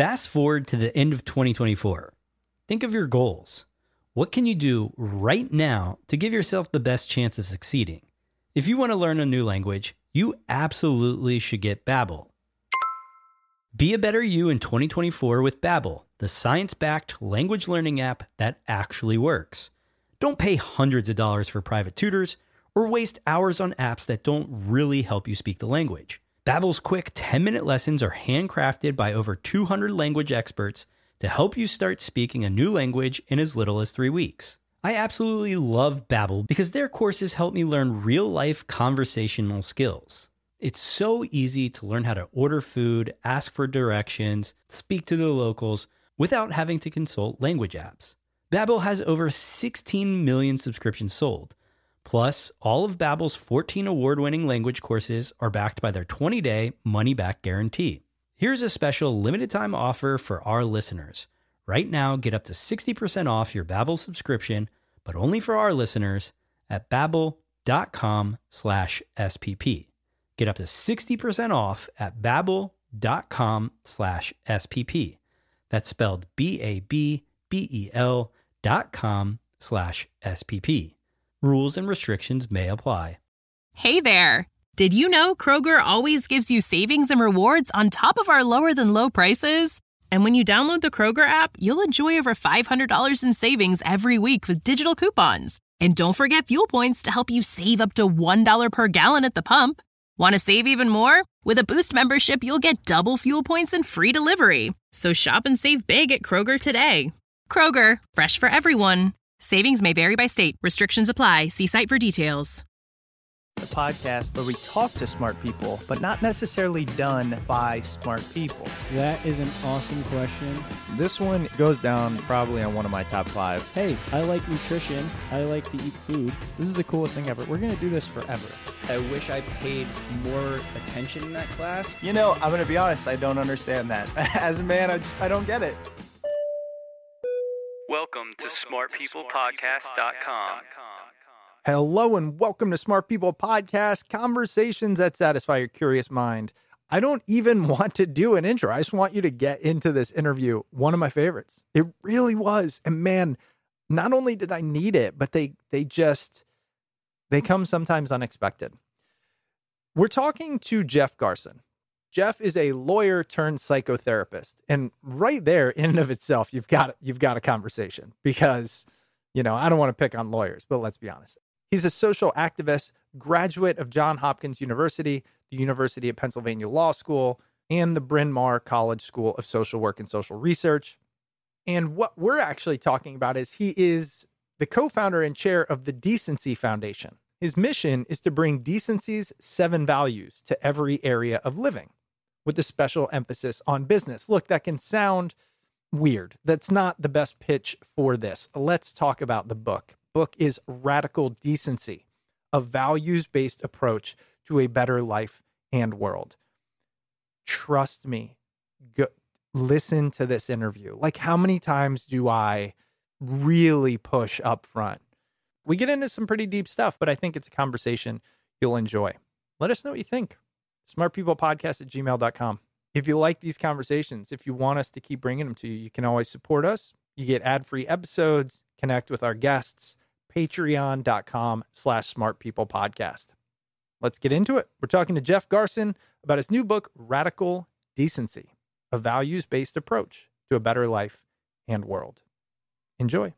Fast forward to the end of 2024. Think of your goals. What can you do right now to give yourself the best chance of succeeding? If you want to learn a new language, you absolutely should get Babbel. Be a better you in 2024 with Babbel, the science-backed language learning app that actually works. Don't pay hundreds of dollars for private tutors or waste hours on apps that don't really help you speak the language. Babbel's quick 10-minute lessons are handcrafted by over 200 language experts to help you start speaking a new language in as little as 3 weeks. I absolutely love Babbel because their courses help me learn real-life conversational skills. It's so easy to learn how to order food, ask for directions, speak to the locals without having to consult language apps. Babbel has over 16 million subscriptions sold. Plus, all of Babbel's 14 award-winning language courses are backed by their 20-day money-back guarantee. Here's a special limited-time offer for our listeners. Right now, get up to 60% off your Babbel subscription, but only for our listeners at babbel.com/SPP. Get up to 60% off at babbel.com/SPP. That's spelled BABBEL.com/SPP. Rules and restrictions may apply. Hey there! Did you know Kroger always gives you savings and rewards on top of our lower-than-low prices? And when you download the Kroger app, you'll enjoy over $500 in savings every week with digital coupons. And don't forget fuel points to help you save up to $1 per gallon at the pump. Want to save even more? With a Boost membership, you'll get double fuel points and free delivery. So shop and save big at Kroger today. Kroger, fresh for everyone. Savings may vary by state. Restrictions apply. See site for details. The podcast where we talk to smart people, but not necessarily done by smart people. That is an awesome question. This one goes down probably on one of my top 5. Hey, I like nutrition. I like to eat food. This is the coolest thing ever. We're going to do this forever. I wish I paid more attention in that class. You know, I'm going to be honest, I don't understand that. As a man, I don't get it. Welcome to smartpeoplepodcast.com. Hello and welcome to Smart People Podcast, conversations that satisfy your curious mind. I don't even want to do an intro. I just want you to get into this interview. One of my favorites. It really was. And man, not only did I need it, but they come sometimes unexpected. We're talking to Jeff Garson. Jeff is a lawyer turned psychotherapist. And right there in and of itself, you've got a conversation because, you know, I don't want to pick on lawyers, but let's be honest. He's a social activist, graduate of Johns Hopkins University, the University of Pennsylvania Law School, and the Bryn Mawr College School of Social Work and Social Research. And what we're actually talking about is he is the co-founder and chair of the Decency Foundation. His mission is to bring decency's 7 values to every area of living, with a special emphasis on business. Look, that can sound weird. That's not the best pitch for this. Let's talk about the book. Book is Radical Decency, a values-based approach to a better life and world. Trust me, listen to this interview. Like, how many times do I really push up front? We get into some pretty deep stuff, but I think it's a conversation you'll enjoy. Let us know what you think. smartpeoplepodcast@gmail.com. If you like these conversations, if you want us to keep bringing them to you, you can always support us. You get ad-free episodes, connect with our guests, patreon.com/smartpeoplepodcast. Let's get into it. We're talking to Jeff Garson about his new book, Radical Decency, a values-based approach to a better life and world. Enjoy.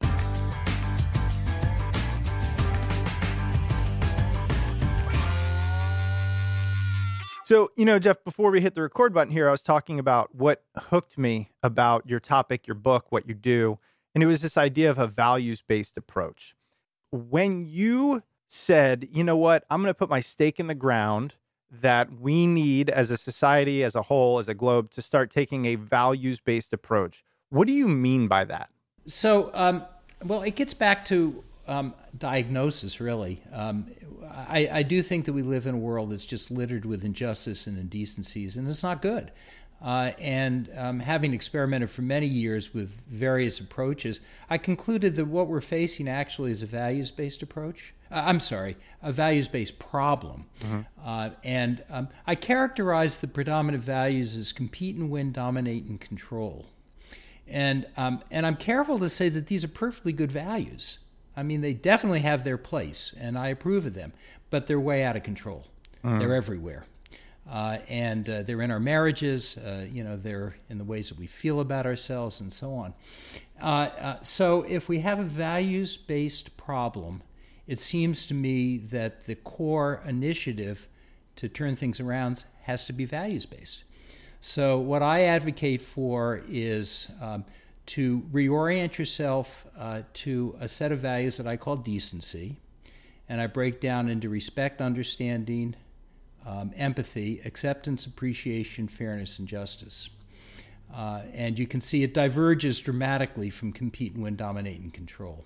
So, you know, Jeff, before we hit the record button here, I was talking about what hooked me about your topic, your book, what you do. And it was this idea of a values-based approach. When you said, you know what, I'm going to put my stake in the ground that we need as a society, as a whole, as a globe, to start taking a values-based approach. What do you mean by that? So, well, it gets back to diagnosis, really. I do think that we live in a world that's just littered with injustice and indecencies, and it's not good. Having experimented for many years with various approaches, I concluded that what we're facing actually is a values-based approach. I'm sorry, a values-based problem. And I characterize the predominant values as compete and win, dominate and control. And I'm careful to say that these are perfectly good values. I mean, they definitely have their place, and I approve of them, but they're way out of control. They're everywhere. And they're in our marriages, they're in the ways that we feel about ourselves and so on. So if we have a values-based problem, it seems to me that the core initiative to turn things around has to be values-based. So what I advocate for is to reorient yourself to a set of values that I call decency, and I break down into respect, understanding, empathy, acceptance, appreciation, fairness, and justice. And you can see it diverges dramatically from compete and win, dominate, and control.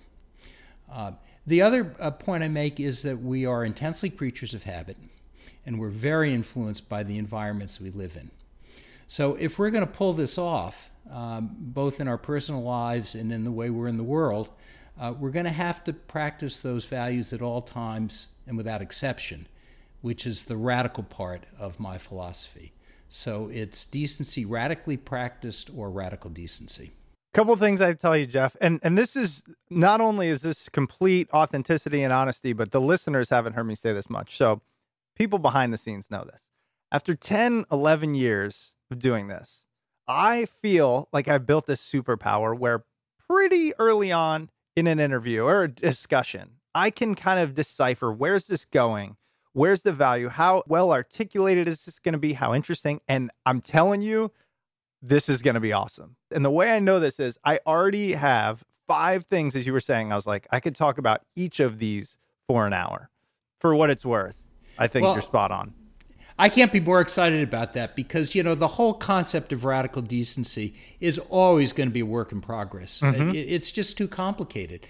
The other point I make is that we are intensely creatures of habit, and we're very influenced by the environments we live in. So if we're going to pull this off, both in our personal lives and in the way we're in the world, we're going to have to practice those values at all times and without exception, which is the radical part of my philosophy. So it's decency radically practiced or radical decency. Couple of things I tell you, Jeff, and this is not only is this complete authenticity and honesty, but the listeners haven't heard me say this much. So people behind the scenes know this. After 10, 11 years of doing this, I feel like I've built this superpower where pretty early on in an interview or a discussion, I can kind of decipher where's this going, where's the value, how well articulated is this going to be, how interesting, and I'm telling you, this is going to be awesome. And the way I know this is I already have 5 things, as you were saying. I was like, I could talk about each of these for an hour. For what it's worth, I think you're spot on. I can't be more excited about that because, the whole concept of radical decency is always going to be a work in progress. It's just too complicated.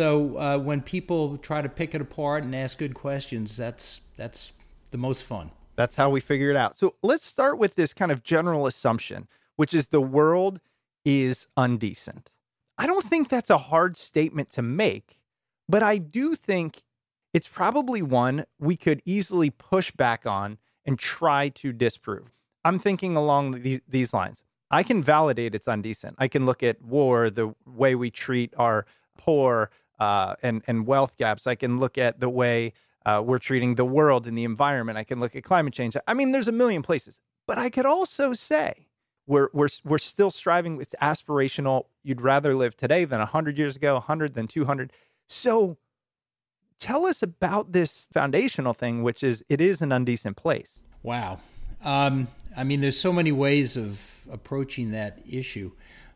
So when people try to pick it apart and ask good questions, that's the most fun. That's how we figure it out. So let's start with this kind of general assumption, which is the world is undecent. I don't think that's a hard statement to make, but I do think it's probably one we could easily push back on and try to disprove. I'm thinking along these lines. I can validate it's undecent. I can look at war, the way we treat our poor and wealth gaps. I can look at the way we're treating the world and the environment. I can look at climate change. I mean, there's a million places. But I could also say we're still striving. It's aspirational. You'd rather live today than 100 years ago, 100 than 200. So tell us about this foundational thing, which is it is an undecent place. Wow. I mean, there's so many ways of approaching that issue.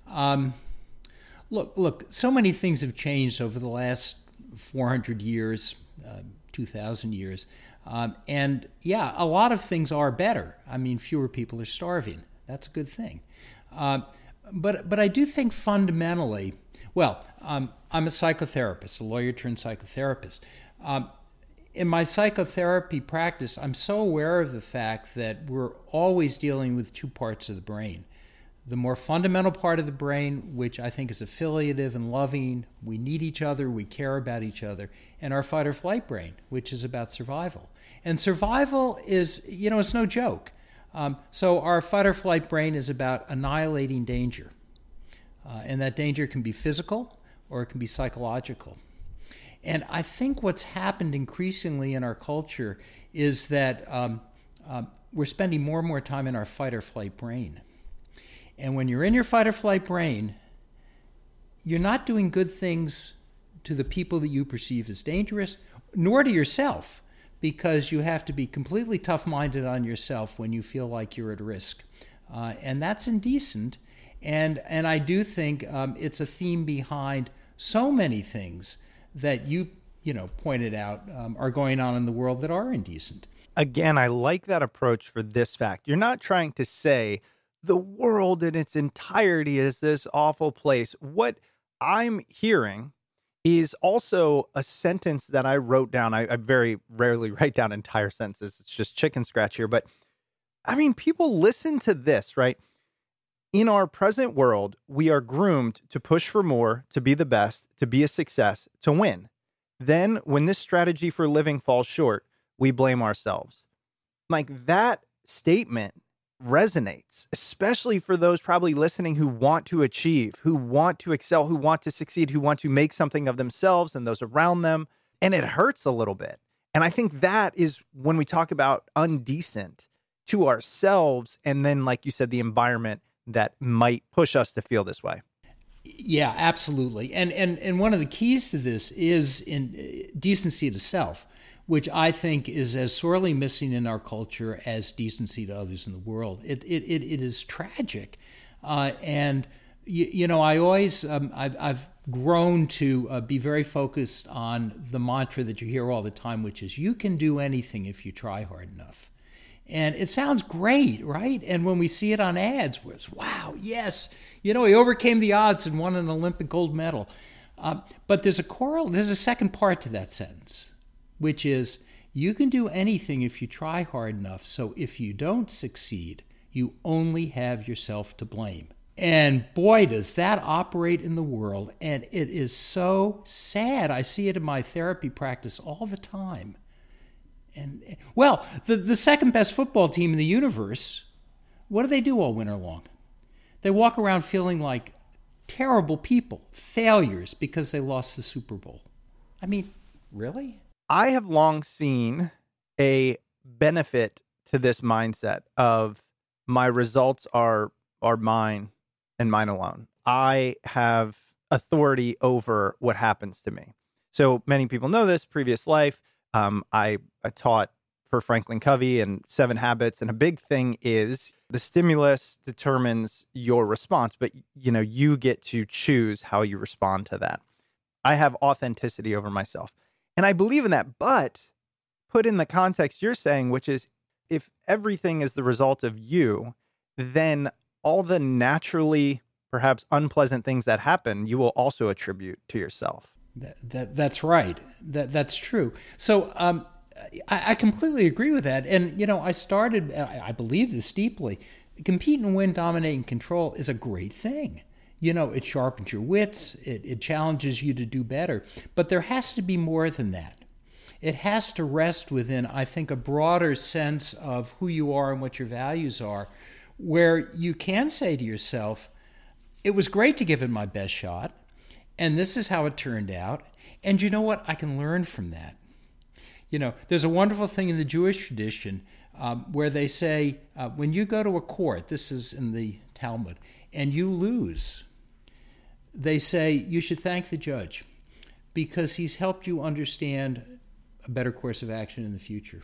Look, so many things have changed over the last 400 years, 2,000 years. And yeah, a lot of things are better. I mean, fewer people are starving. That's a good thing. But I do think fundamentally, I'm a psychotherapist, a lawyer turned psychotherapist. In my psychotherapy practice, I'm so aware of the fact that we're always dealing with 2 parts of the brain. The more fundamental part of the brain, which I think is affiliative and loving, we need each other, we care about each other, and our fight or flight brain, which is about survival. And survival is, it's no joke. So our fight or flight brain is about annihilating danger. And that danger can be physical or it can be psychological. And I think what's happened increasingly in our culture is that we're spending more and more time in our fight or flight brain. And when you're in your fight or flight brain, you're not doing good things to the people that you perceive as dangerous, nor to yourself, because you have to be completely tough-minded on yourself when you feel like you're at risk. And that's indecent. And I do think it's a theme behind so many things that you pointed out are going on in the world that are indecent. Again, I like that approach for this fact. You're not trying to say the world in its entirety is this awful place. What I'm hearing is also a sentence that I wrote down. I very rarely write down entire sentences. It's just chicken scratch here. But I mean, people listen to this, right? In our present world, we are groomed to push for more, to be the best, to be a success, to win. Then, when this strategy for living falls short, we blame ourselves. Like, that statement resonates, especially for those probably listening who want to achieve, who want to excel, who want to succeed, who want to make something of themselves and those around them. And it hurts a little bit. And I think that is when we talk about undecent to ourselves, and then, like you said, the environment that might push us to feel this way. Yeah, absolutely. And one of the keys to this is in decency to self, which I think is as sorely missing in our culture as decency to others in the world. It is tragic. And, I always, I've grown to be very focused on the mantra that you hear all the time, which is, you can do anything if you try hard enough. And it sounds great, right? And when we see it on ads, it's, wow, yes, he overcame the odds and won an Olympic gold medal. But there's a second part to that sentence, which is, you can do anything if you try hard enough. So if you don't succeed, you only have yourself to blame. And boy, does that operate in the world. And it is so sad. I see it in my therapy practice all the time. And well, the second best football team in the universe, what do they do all winter long? They walk around feeling like terrible people, failures, because they lost the Super Bowl. I mean, really? I have long seen a benefit to this mindset of my results are mine and mine alone. I have authority over what happens to me. So many people know this, previous life. I taught for Franklin Covey and 7 Habits. And a big thing is the stimulus determines your response, but you get to choose how you respond to that. I have authenticity over myself. And I believe in that, but put in the context you're saying, which is, if everything is the result of you, then all the naturally perhaps unpleasant things that happen, you will also attribute to yourself. That's right. That's true. So I completely agree with that. And, I believe this deeply. Compete and win, dominate and control is a great thing. It sharpens your wits. It challenges you to do better. But there has to be more than that. It has to rest within, I think, a broader sense of who you are and what your values are, where you can say to yourself, it was great to give it my best shot, and this is how it turned out. And you know what? I can learn from that. There's a wonderful thing in the Jewish tradition where they say, when you go to a court, this is in the Talmud, and you lose, they say you should thank the judge because he's helped you understand a better course of action in the future.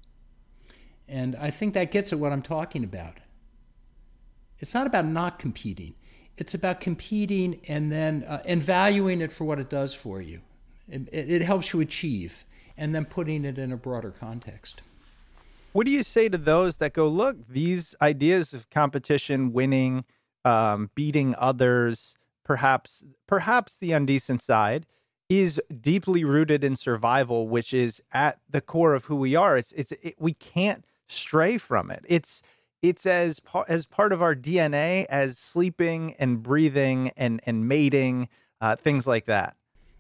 And I think that gets at what I'm talking about. It's not about not competing. It's about competing and then and valuing it for what it does for you. It helps you achieve, and then putting it in a broader context. What do you say to those that go, look, these ideas of competition, winning, beating others, perhaps the undecent side, is deeply rooted in survival, which is at the core of who we are. We can't stray from it. It's as part of our DNA as sleeping and breathing and mating, things like that.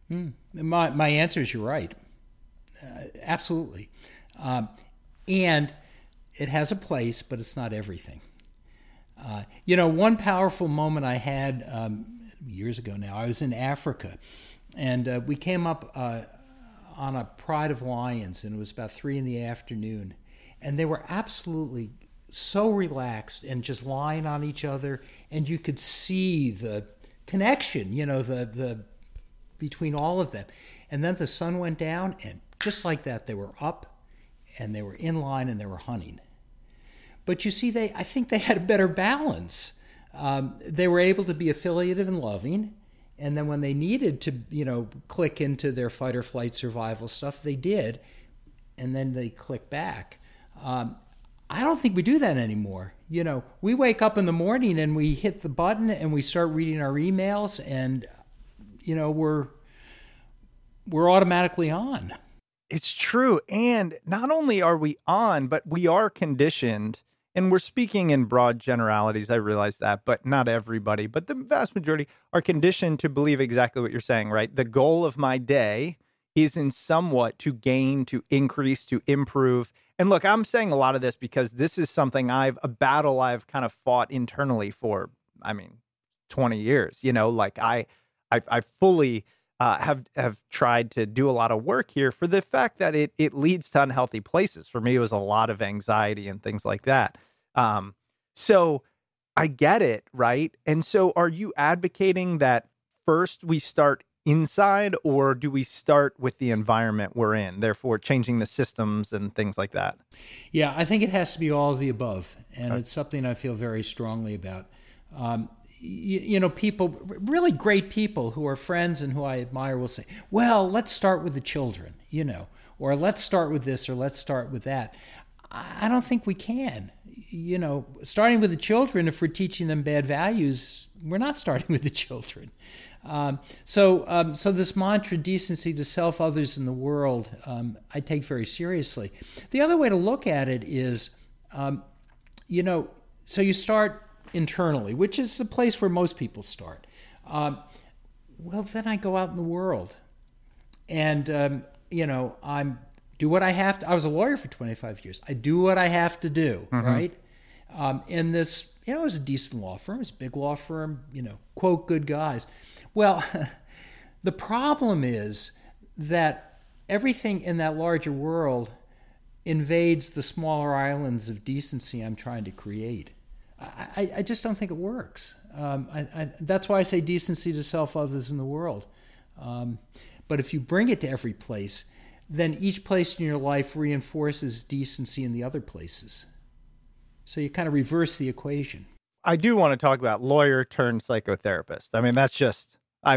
My answer is you're right. Absolutely. And it has a place, but it's not everything. One powerful moment I had years ago now, I was in Africa, and we came up on a pride of lions, and it was about 3 p.m, and they were absolutely so relaxed and just lying on each other, and you could see the connection, the between all of them. And then the sun went down, and just like that, they were up, and they were in line, and they were hunting. But you see, I think they had a better balance. They were able to be affiliative and loving, and then when they needed to, click into their fight or flight survival stuff, they did, and then they click back. I don't think we do that anymore. We wake up in the morning and we hit the button and we start reading our emails, and we're automatically on. It's true. And not only are we on, but we are conditioned, and we're speaking in broad generalities, I realize that, but not everybody, but the vast majority are conditioned to believe exactly what you're saying, right? The goal of my day is in somewhat to gain, to increase, to improve. And look, I'm saying a lot of this because this is something a battle I've kind of fought internally for, 20 years. Like I fully have tried to do a lot of work here for the fact that it leads to unhealthy places. For me, it was a lot of anxiety and things like that. So I get it, right? And so are you advocating that first we start inside, or do we start with the environment we're in, therefore changing the systems and things like that? Yeah, I think it has to be all of the above, and it's something I feel very strongly about. People, really great people who are friends and who I admire will say, well, let's start with the children, or let's start with this, or let's start with that. I don't think we can. Starting with the children, if we're teaching them bad values, we're not starting with the children. So this mantra, decency to self, others, and the world, I take very seriously. The other way to look at it is, so you start internally, which is the place where most people start. Well, then I go out in the world, and I'm do what I have to. I was a lawyer for 25 years. I do what I have to do, right? In this, it was a decent law firm. It's a big law firm. Quote, good guys. Well, the problem is that everything in that larger world invades the smaller islands of decency I'm trying to create. I just don't think it works. That's why I say decency to self, others, and the world. But if you bring it to every place, then each place in your life reinforces decency in the other places. So you kind of reverse the equation. I do want to talk about lawyer turned psychotherapist. That's just, I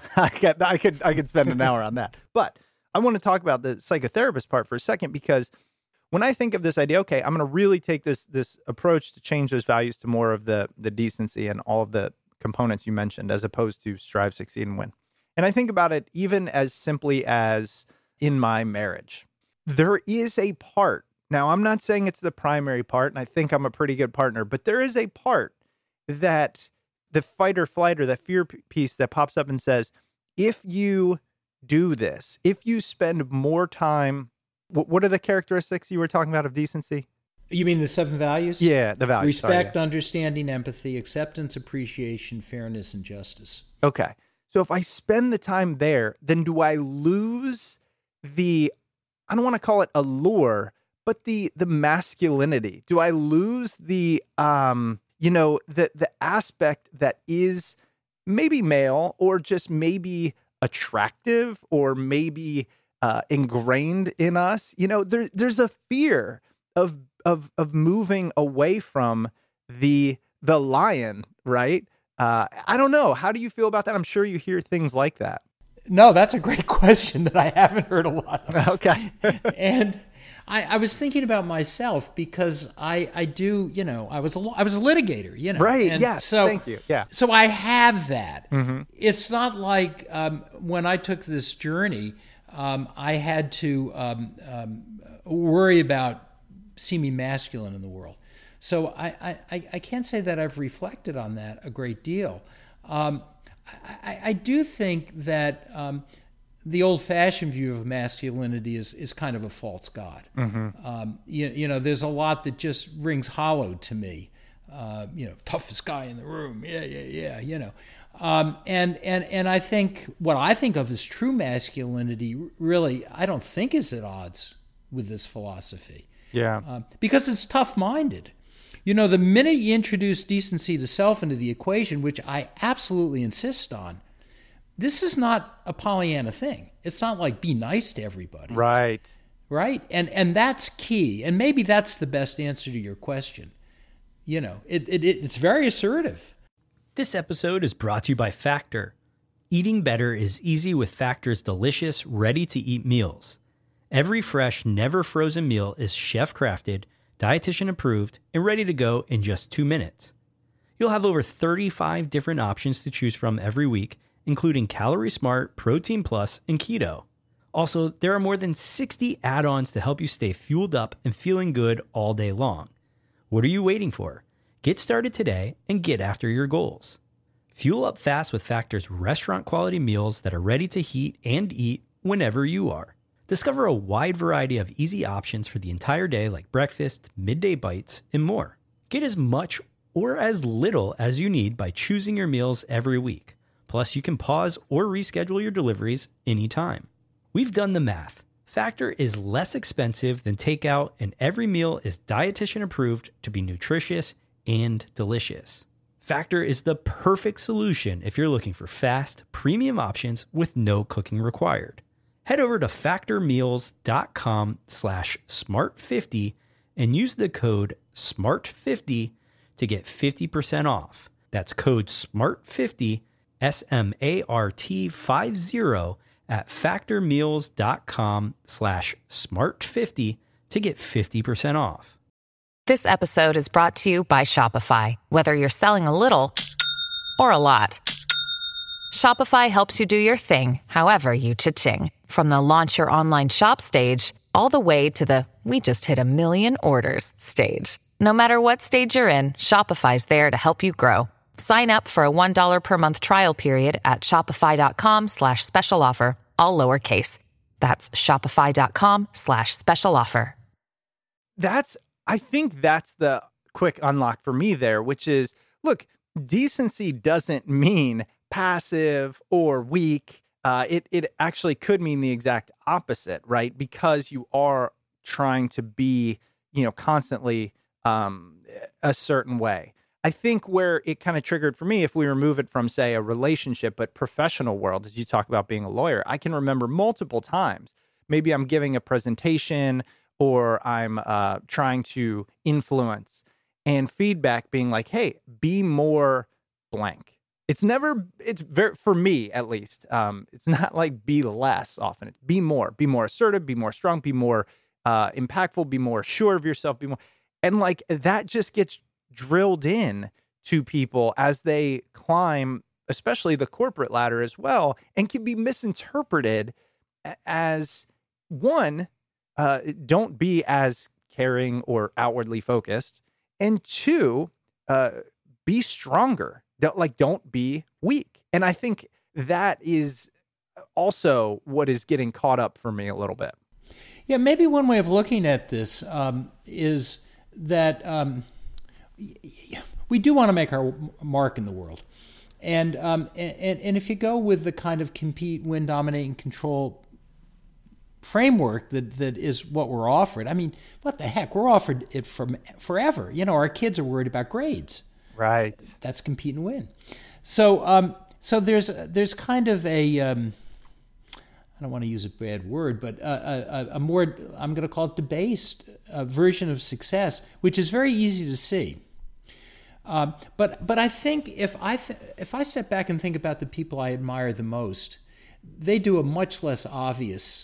could spend an hour on that. But I want to talk about the psychotherapist part for a second, because when I think of this idea, okay, I'm going to really take this approach to change those values to more of the decency and all of the components you mentioned, as opposed to strive, succeed, and win. And I think about it even as simply as in my marriage. There is a part, now I'm not saying it's the primary part, and I think I'm a pretty good partner, but there is a part that the fight or flight or that fear piece that pops up and says, if you do this, if you spend more time, what are the characteristics you were talking about of decency? You mean the 7 values? Yeah, the values. Respect, understanding, empathy, acceptance, appreciation, fairness, and justice. Okay. So if I spend the time there, then do I lose the, I don't want to call it allure, but the masculinity? Do I lose the, the aspect that is maybe male, or just maybe attractive, or maybe ingrained in us? There's a fear of moving away from the lion, right? I don't know. How do you feel about that? I'm sure you hear things like that. No, that's a great question that I haven't heard a lot of. Okay. And I was thinking about myself, because I do, I was a litigator, Right. And yes. so, thank you. Yeah. So I have that. Mm-hmm. It's not like when I took this journey, I had to worry about seeming masculine in the world. So I can't say that I've reflected on that a great deal. I do think that the old-fashioned view of masculinity is kind of a false god. Mm-hmm. There's a lot that just rings hollow to me. Toughest guy in the room. Yeah. And I think what I think of as true masculinity, really, I don't think is at odds with this philosophy. Yeah. Because it's tough-minded. The minute you introduce decency to self into the equation, which I absolutely insist on, this is not a Pollyanna thing. It's not like be nice to everybody. Right. Right? And that's key. And maybe that's the best answer to your question. It's very assertive. This episode is brought to you by Factor. Eating better is easy with Factor's delicious, ready-to-eat meals. Every fresh, never frozen meal is chef-crafted, dietitian approved, and ready to go in just 2 minutes. You'll have over 35 different options to choose from every week, including Calorie Smart, Protein Plus, and Keto. Also, there are more than 60 add-ons to help you stay fueled up and feeling good all day long. What are you waiting for? Get started today and get after your goals. Fuel up fast with Factor's restaurant-quality meals that are ready to heat and eat whenever you are. Discover a wide variety of easy options for the entire day, like breakfast, midday bites, and more. Get as much or as little as you need by choosing your meals every week. Plus, you can pause or reschedule your deliveries anytime. We've done the math. Factor is less expensive than takeout, and every meal is dietitian approved to be nutritious and delicious. Factor is the perfect solution if you're looking for fast, premium options with no cooking required. Head over to factormeals.com/smart50 and use the code SMART50 to get 50% off. That's code SMART50, SMART50 at factormeals.com/smart50 to get 50% off. This episode is brought to you by Shopify. Whether you're selling a little or a lot, Shopify helps you do your thing, however you cha-ching. From the launch your online shop stage, all the way to the we just hit 1 million orders stage. No matter what stage you're in, Shopify's there to help you grow. Sign up for a $1 per month trial period at shopify.com/special offer, all lowercase. That's shopify.com/special offer. I think that's the quick unlock for me there, which is, look, decency doesn't mean passive or weak. It actually could mean the exact opposite, right? Because you are trying to be, constantly a certain way. I think where it kind of triggered for me, if we remove it from, say, a relationship, but professional world, as you talk about being a lawyer, I can remember multiple times. Maybe I'm giving a presentation or I'm trying to influence, and feedback being like, hey, be more blank. It's very, for me at least, it's not like be less often. It's be more assertive, be more strong, be more impactful, be more sure of yourself, be more. And like that just gets drilled in to people as they climb, especially the corporate ladder as well, and can be misinterpreted as one, don't be as caring or outwardly focused, and two, be stronger. Don't be weak. And I think that is also what is getting caught up for me a little bit. Yeah, maybe one way of looking at this is that we do want to make our mark in the world. And if you go with the kind of compete, win, dominate, and control framework that is what we're offered, I mean, what the heck? We're offered it from forever. Our kids are worried about grades. Right. That's compete and win. So there's kind of a I don't want to use a bad word, but a more, I'm going to call it debased version of success, which is very easy to see. But I think if I step back and think about the people I admire the most, they do a much less obvious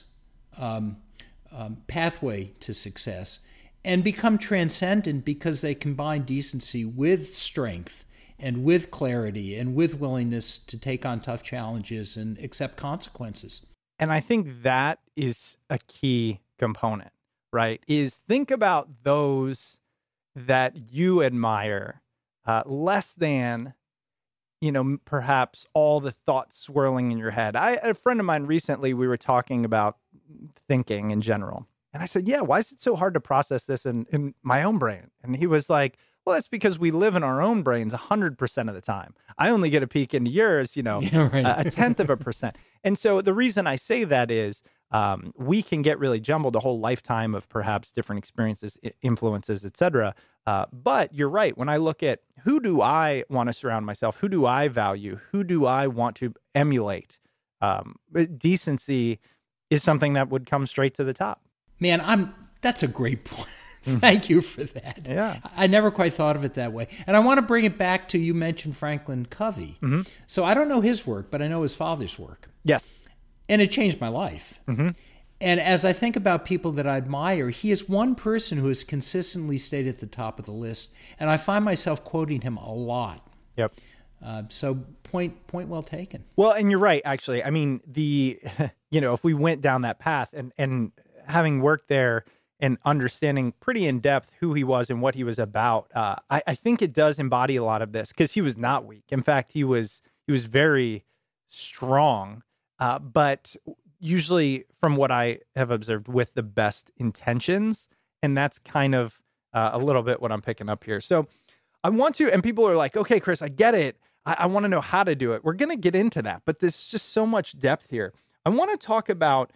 pathway to success and become transcendent because they combine decency with strength and with clarity and with willingness to take on tough challenges and accept consequences. And I think that is a key component, right? Is think about those that you admire less than, perhaps all the thoughts swirling in your head. A friend of mine recently, we were talking about thinking in general. And I said, yeah, why is it so hard to process this in my own brain? And he was like, well, that's because we live in our own brains 100% of the time. I only get a peek into yours, Yeah, right. a 1/10%. And so the reason I say that is we can get really jumbled a whole lifetime of perhaps different experiences, influences, et cetera. But you're right. When I look at who do I want to surround myself, who do I value, who do I want to emulate, decency is something that would come straight to the top. Man, that's a great point. Thank you for that. Yeah. I never quite thought of it that way. And I want to bring it back to, you mentioned Franklin Covey. Mm-hmm. So I don't know his work, but I know his father's work. Yes. And it changed my life. Mm-hmm. And as I think about people that I admire, he is one person who has consistently stayed at the top of the list. And I find myself quoting him a lot. Yep. So point well taken. Well, and you're right, actually. I mean, if we went down that path and having worked there and understanding pretty in depth who he was and what he was about, I think it does embody a lot of this because he was not weak. In fact, he was very strong. But usually, from what I have observed, with the best intentions. And that's kind of a little bit what I'm picking up here. So I want to, and people are like, okay, Chris, I get it. I want to know how to do it. We're going to get into that, but there's just so much depth here. I want to talk about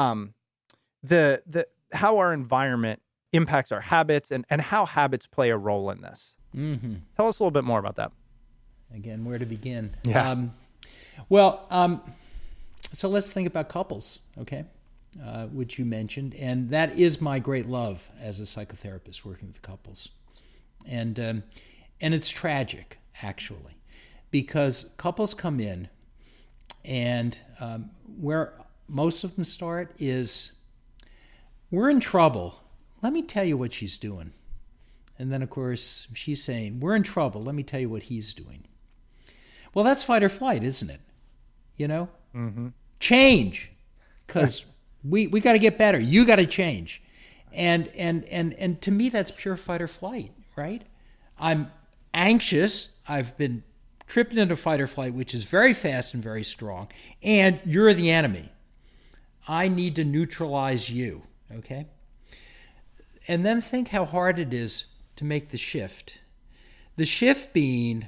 the how our environment impacts our habits and how habits play a role in this. Mm-hmm. Tell us a little bit more about that. Again, where to begin? Yeah. So let's think about couples, okay, which you mentioned. And that is my great love as a psychotherapist, working with couples. And it's tragic, actually, because couples come in and where most of them start is, we're in trouble. Let me tell you what she's doing. And then, of course, she's saying, we're in trouble. Let me tell you what he's doing. Well, that's fight or flight, isn't it? You know? Mm-hmm. Change, because we got to get better. You got to change. And to me, that's pure fight or flight, right? I'm anxious. I've been tripped into fight or flight, which is very fast and very strong. And you're the enemy. I need to neutralize you, okay? And then think how hard it is to make the shift. The shift being,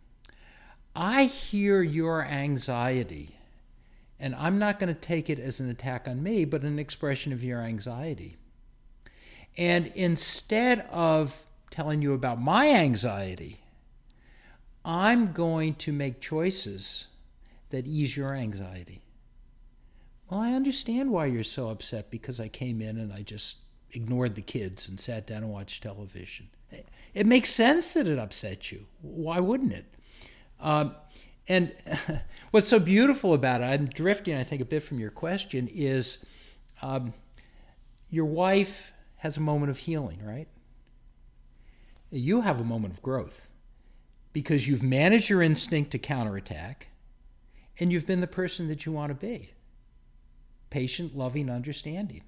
I hear your anxiety, and I'm not going to take it as an attack on me, but an expression of your anxiety. And instead of telling you about my anxiety, I'm going to make choices that ease your anxiety. Well, I understand why you're so upset, because I came in and I just ignored the kids and sat down and watched television. It makes sense that it upset you. Why wouldn't it? And what's so beautiful about it, I'm drifting, I think, a bit from your question, is your wife has a moment of healing, right? You have a moment of growth because you've managed your instinct to counterattack and you've been the person that you want to be. Patient, loving, understanding.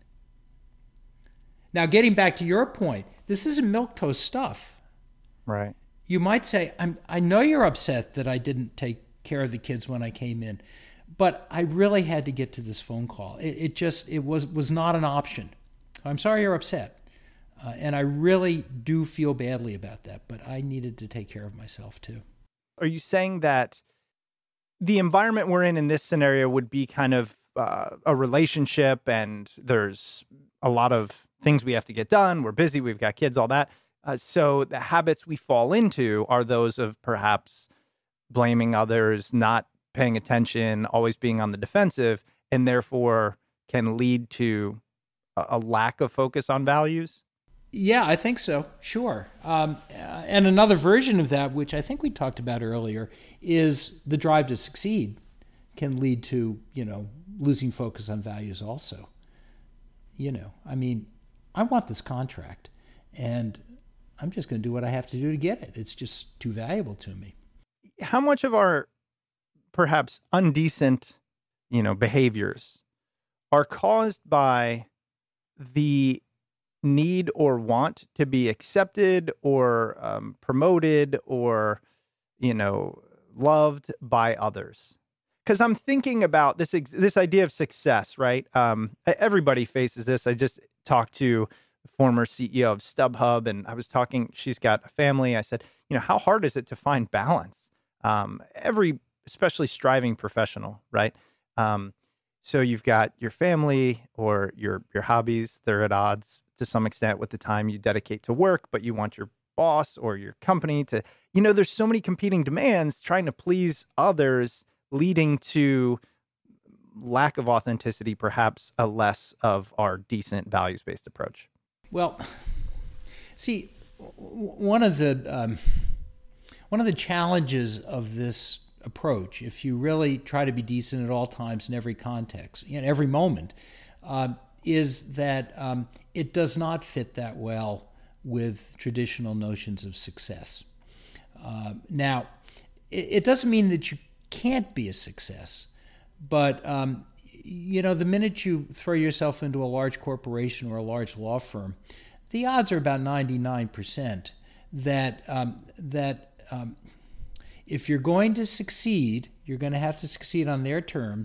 Now, getting back to your point, this isn't milquetoast stuff. Right. You might say, I know you're upset that I didn't take care of the kids when I came in, but I really had to get to this phone call. It was not an option. I'm sorry you're upset. And I really do feel badly about that, but I needed to take care of myself too. Are you saying that the environment we're in this scenario would be kind of a relationship, and there's a lot of things we have to get done, we're busy, we've got kids, all that. So the habits we fall into are those of perhaps blaming others, not paying attention, always being on the defensive, and therefore can lead to a lack of focus on values? Yeah, I think so. Sure. And another version of that, which I think we talked about earlier, is the drive to succeed can lead to, losing focus on values also. I want this contract, and I'm just going to do what I have to do to get it. It's just too valuable to me. How much of our perhaps undecent, behaviors are caused by the need or want to be accepted or promoted or, loved by others? Because I'm thinking about this idea of success, right? Everybody faces this. I just talked to the former CEO of StubHub, and I was talking, she's got a family. I said, how hard is it to find balance? Especially striving professional, right? So you've got your family or your hobbies. They're at odds to some extent with the time you dedicate to work, but you want your boss or your company to, there's so many competing demands trying to please others, leading to lack of authenticity, perhaps a less of our decent values-based approach. Well, see, one of the challenges of this approach, if you really try to be decent at all times in every context, in every moment, is that it does not fit that well with traditional notions of success. Now, it doesn't mean that you can't be a success, but the minute you throw yourself into a large corporation or a large law firm, the odds are about 99% that if you're going to succeed, you're going to have to succeed on their terms,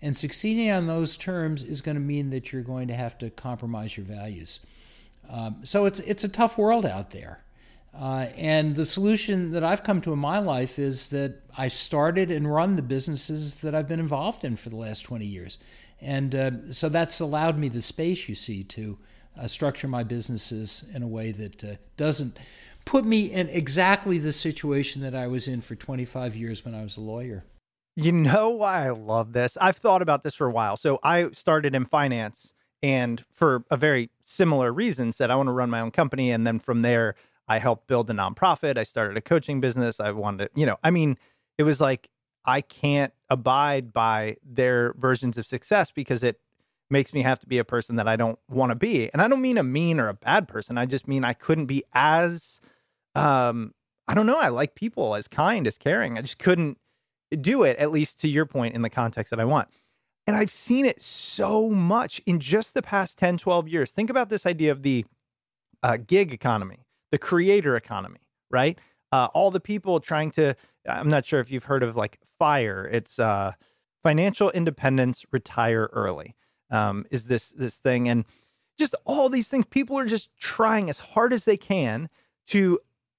And succeeding on those terms is going to mean that you're going to have to compromise your values. So it's a tough world out there. And the solution that I've come to in my life is that I started and run the businesses that I've been involved in for the last 20 years. And so that's allowed me the space, you see, to structure my businesses in a way that doesn't put me in exactly the situation that I was in for 25 years when I was a lawyer. You know why I love this? I've thought about this for a while. So I started in finance, and for a very similar reason, said I want to run my own company. And then from there, I helped build a nonprofit. I started a coaching business. I wanted to, it was like, I can't abide by their versions of success because it makes me have to be a person that I don't want to be. And I don't mean a mean or a bad person. I just mean I couldn't be as, I like people, as kind, as caring. I just couldn't do it, at least to your point, in the context that I want. And I've seen it so much in just the past 10, 12 years. Think about this idea of the gig economy, the creator economy, right? All the people trying to, I'm not sure if you've heard of like FIRE. It's financial independence, retire early, is this thing. And just all these things, people are just trying as hard as they can to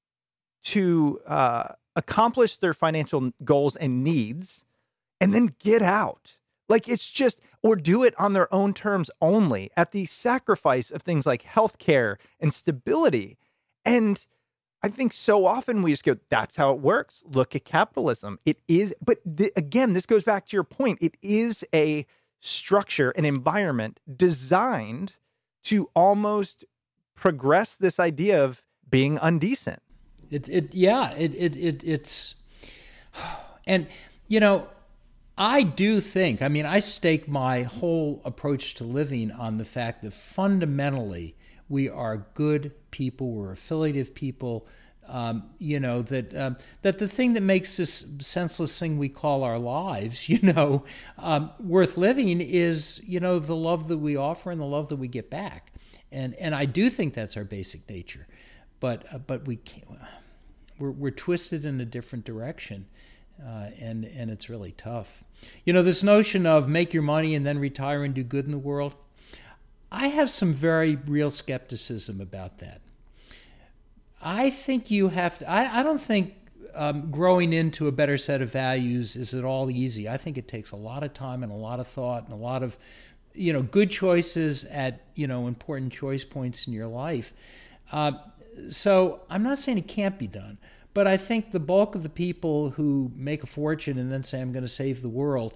accomplish their financial goals and needs and then get out. Like it's just, or do it on their own terms only at the sacrifice of things like healthcare and stability. And I think so often we just go, that's how it works. Look at capitalism. It is, but again, this goes back to your point. It is a structure, an environment designed to almost progress this idea of being undecent. It's, and I do think, I stake my whole approach to living on the fact that fundamentally we are good people, we're affiliative people, that the thing that makes this senseless thing we call our lives, worth living is, the love that we offer and the love that we get back. And I do think that's our basic nature, but we can't, we're twisted in a different direction. And it's really tough. This notion of make your money and then retire and do good in the world, I have some very real skepticism about that. I think you have to, I don't think growing into a better set of values is at all easy. I think it takes a lot of time and a lot of thought and a lot of, good choices at, important choice points in your life. So I'm not saying it can't be done. But I think the bulk of the people who make a fortune and then say, I'm going to save the world,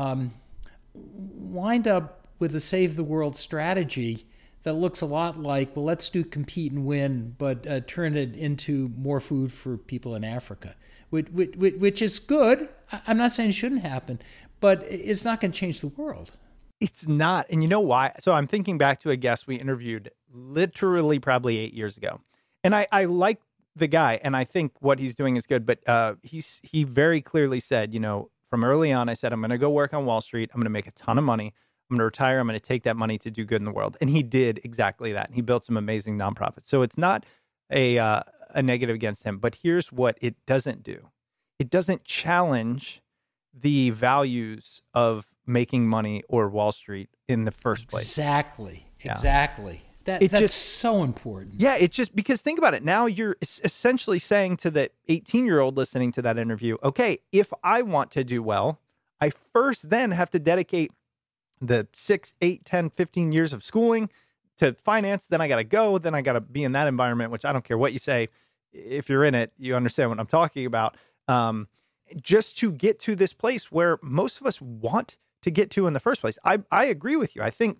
wind up with a save the world strategy that looks a lot like, well, let's do compete and win, but turn it into more food for people in Africa, which is good. I'm not saying it shouldn't happen, but it's not going to change the world. It's not. And you know why? So I'm thinking back to a guest we interviewed literally probably 8 years ago. And I like the guy, and I think what he's doing is good, but he very clearly said, from early on, I said, I'm going to go work on Wall Street. I'm going to make a ton of money. I'm going to retire. I'm going to take that money to do good in the world. And he did exactly that. And he built some amazing nonprofits. So it's not a negative against him, but here's what it doesn't do. It doesn't challenge the values of making money or Wall Street in the first place. Exactly. That's just so important. Yeah, it's just because think about it. Now you're essentially saying to the 18-year-old listening to that interview, okay, if I want to do well, I first then have to dedicate the 6, 8, 10, 15 years of schooling to finance. Then I got to go. Then I got to be in that environment, which I don't care what you say. If you're in it, you understand what I'm talking about. Just to get to this place where most of us want to get to in the first place. I agree with you. I think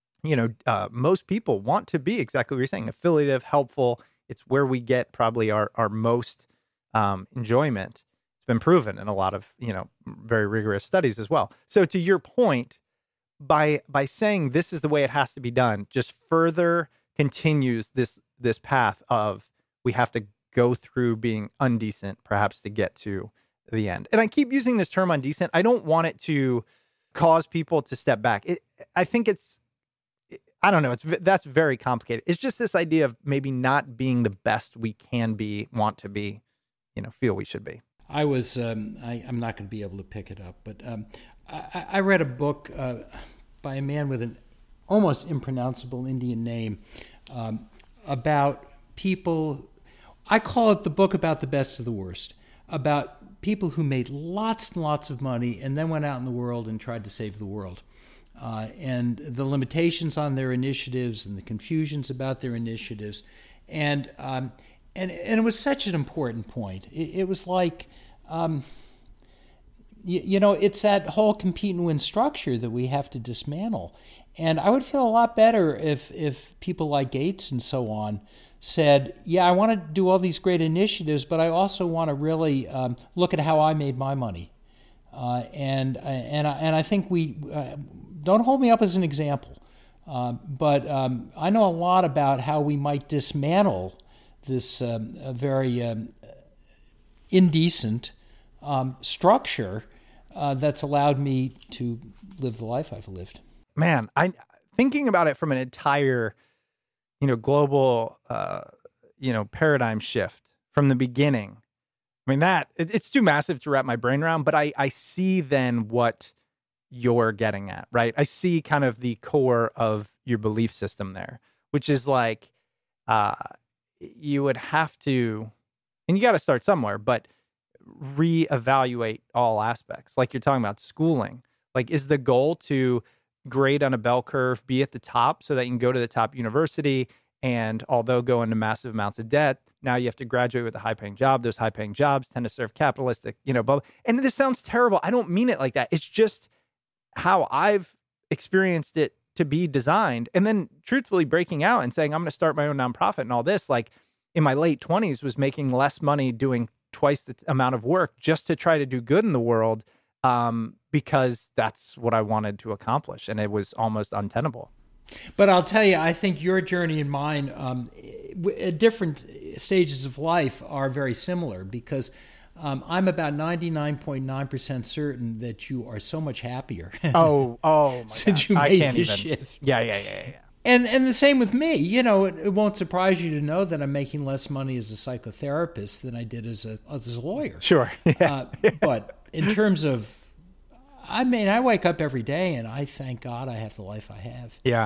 most people want to be exactly what you're saying, affiliative, helpful. It's where we get probably our most enjoyment. It's been proven in a lot of, very rigorous studies as well. So to your point, by saying this is the way it has to be done, just further continues this path of we have to go through being undecent, perhaps to get to the end. And I keep using this term undecent. I don't want it to cause people to step back. I think I don't know. That's very complicated. It's just this idea of maybe not being the best we can be, want to be, feel we should be. I'm not going to be able to pick it up, but I read a book by a man with an almost impronounceable Indian name about people. I call it the book about the best of the worst, about people who made lots and lots of money and then went out in the world and tried to save the world. And the limitations on their initiatives and the confusions about their initiatives. And it was such an important point. It was like, it's that whole compete and win structure that we have to dismantle. And I would feel a lot better if people like Gates and so on said, yeah, I want to do all these great initiatives, but I also want to really look at how I made my money. And I think we don't hold me up as an example, but I know a lot about how we might dismantle this very indecent structure that's allowed me to live the life I've lived. Man, I thinking about it from an entire, global, paradigm shift from the beginning. I mean, it's too massive to wrap my brain around, but I see then what you're getting at, right? I see kind of the core of your belief system there, which is like, you would have to, and you got to start somewhere, but reevaluate all aspects. Like you're talking about schooling. Like, is the goal to grade on a bell curve, be at the top so that you can go to the top university, and although go into massive amounts of debt, now you have to graduate with a high-paying job. Those high-paying jobs tend to serve capitalistic, and this sounds terrible. I don't mean it like that. It's just how I've experienced it to be designed. And then truthfully breaking out and saying, I'm going to start my own nonprofit and all this, like in my late 20s was making less money doing twice the amount of work just to try to do good in the world, because that's what I wanted to accomplish. And it was almost untenable. But I'll tell you, I think your journey and mine at different stages of life are very similar, because I'm about 99.9% certain that you are so much happier. Oh my since God. you I made can't this even. shift. Yeah. And the same with me. It won't surprise you to know that I'm making less money as a psychotherapist than I did as a lawyer. Sure. But in terms of, I mean, I wake up every day and I thank God I have the life I have. Yeah.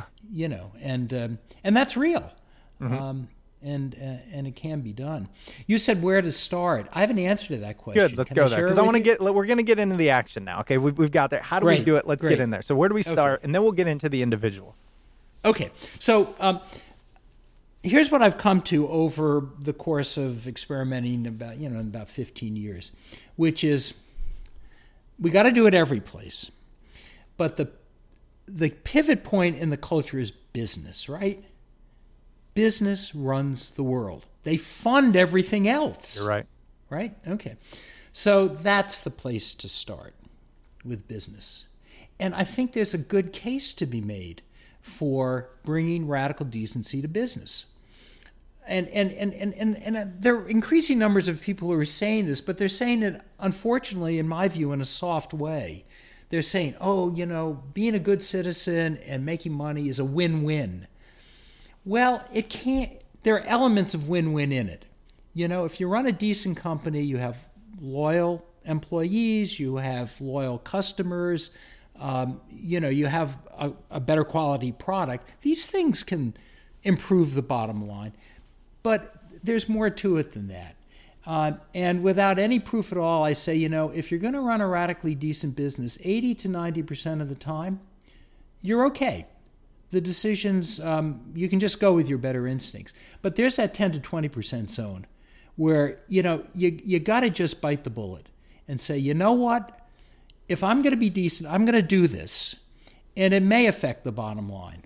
And that's real. Mm-hmm. And it can be done. You said where to start. I have an answer to that question. Good. Let's go there, because we're going to get into the action now. Okay, we've got there. How do we do it? Let's get in there. So where do we start? Okay. And then we'll get into the individual. Okay. So here's what I've come to over the course of experimenting about 15 years, which is we got to do it every place. But the pivot point in the culture is business, right? Business runs the world. They fund everything else. You're right. Right? Okay. So that's the place to start, with business. And I think there's a good case to be made for bringing radical decency to business. And there are increasing numbers of people who are saying this, but they're saying it, unfortunately, in my view, in a soft way. They're saying, being a good citizen and making money is a win-win. Well, it can't. There are elements of win-win in it. If you run a decent company, you have loyal employees, you have loyal customers, you have a better quality product. These things can improve the bottom line. But there's more to it than that. And without any proof at all, I say, if you're going to run a radically decent business, 80 to 90% of the time, you're okay. The decisions, you can just go with your better instincts. But there's that 10 to 20% zone where, you got to just bite the bullet and say, you know what? If I'm going to be decent, I'm going to do this. And it may affect the bottom line.